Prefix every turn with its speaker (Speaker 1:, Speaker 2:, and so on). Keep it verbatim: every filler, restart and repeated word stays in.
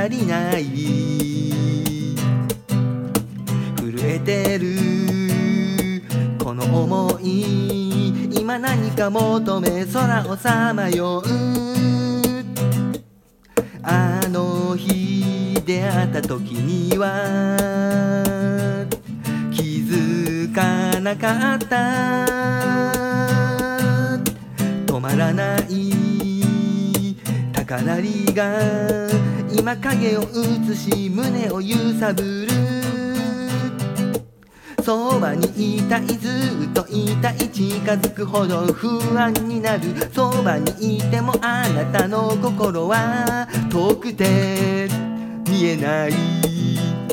Speaker 1: 足りない、震えてるこの想い、今何か求め空をさまよう。あの日出会った時には気づかなかった、止まらない高鳴りが今影を映し胸を揺さぶる。そばにいたいずっといたい近づくほど不安になる。そばにいてもあなたの心は遠くて見えない。